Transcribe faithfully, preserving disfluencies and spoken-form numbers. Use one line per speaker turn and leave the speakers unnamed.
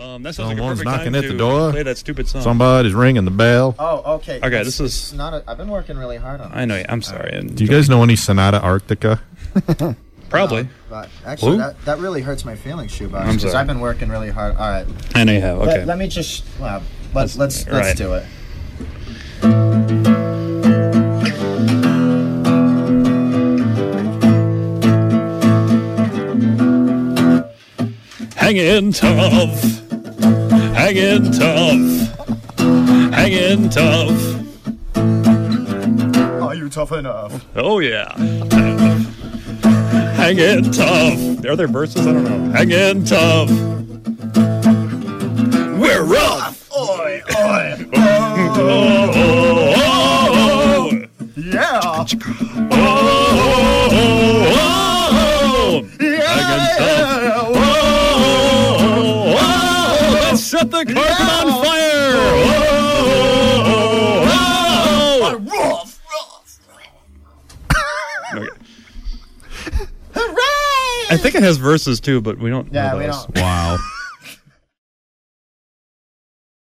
Um, that sounds like a
Someone's
perfect
knocking
time
at the
to
door.
Play that stupid song.
Somebody's ringing the bell.
Oh, okay.
Okay,
It's-
this is-
it's not. A, I've been working really hard on.
I know. I'm sorry. And
Do you guys know any Sonata Arctica?
Probably.
No, but actually,
Who?
that, that really hurts my feelings, Shoebox.
I'm
Because
sorry.
I've been working really hard. All right.
I know you have. Okay.
Let, let me just. Well, let's
Let's-
let's let's
right.
do it.
Hanging tough. Hanging tough. Hanging tough.
Are you tough enough?
Oh yeah. Hanging tough. Are there verses? I don't know. Hanging tough. We're rough.
Oi, oi.
Oh, oh, oh, oh.
Yeah.
Oh, oh, oh, oh. Hanging tough. Oh, oh, oh. Let's set the carpet on fire. Oh, oh, oh.
Rough, rough.
Okay. I think it has verses too, but we don't
Yeah,
know
we
those.
don't.
Wow.